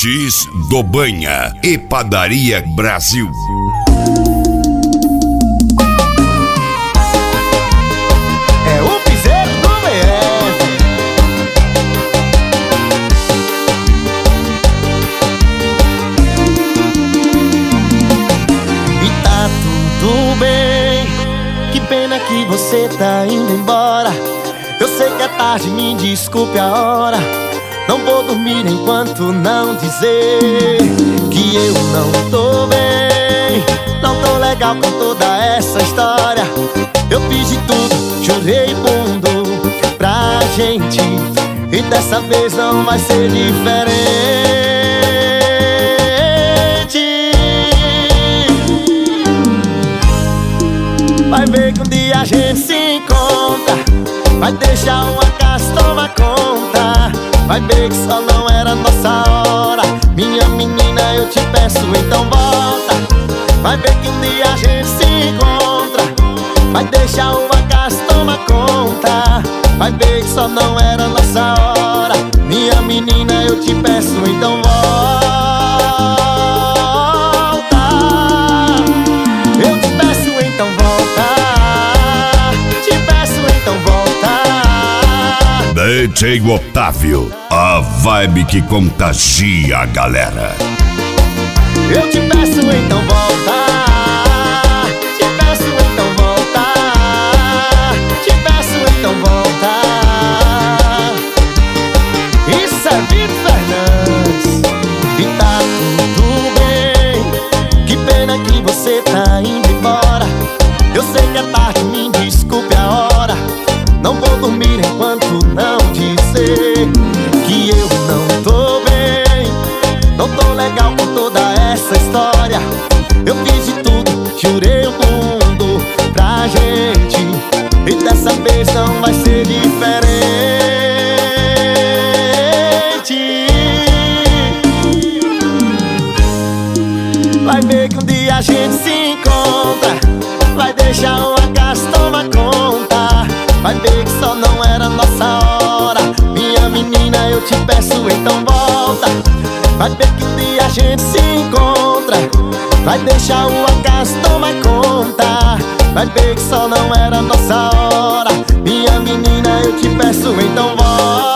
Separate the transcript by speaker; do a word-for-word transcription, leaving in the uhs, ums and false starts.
Speaker 1: Lanches do Banha e Padaria Brasil.
Speaker 2: É o piseiro do B F. E tá tudo bem, que pena que você tá indo embora. Eu sei que é tarde, me desculpe a hora. Não vou dormir enquanto não dizer que eu não tô bem. Não tô legal com toda essa história. Eu fiz de tudo, jurei mundo pra gente, e dessa vez não vai ser diferente. Vai ver que um dia a gente se encontra. Vai deixar um acaso tomar conta. Vai ver que só não era nossa hora. Minha menina, eu te peço, então volta. Vai ver que um dia a gente se encontra. Vai deixar o acaso tomar conta. Vai ver que só não era nossa hora. Minha menina, eu te peço, então volta. Eu te peço, então volta. Te peço, então volta.
Speaker 1: D J Otávio, a vibe que contagia a galera.
Speaker 2: Eu te peço, então volta. Te peço, então volta. Te peço, então volta. Isso é Vitor Fernandes. E tá tudo bem, que pena que você tá indo embora. Eu sei que é tarde, me desculpe a hora. Não vou dormir enquanto não dizer que eu não tô bem. Não tô legal com toda essa história. Eu fiz de tudo, jurei o mundo pra gente, e dessa vez não vai ser diferente. Vai ver que um dia a gente se encontra. Vai deixar o acaso tomar conta. Vai ver que só não era nossa hora. Minha menina, eu te peço, então volta. Vai ver que um dia a gente se encontra. Vai deixar o acaso tomar conta. Vai ver que só não era nossa hora. Minha menina, eu te peço, então volta.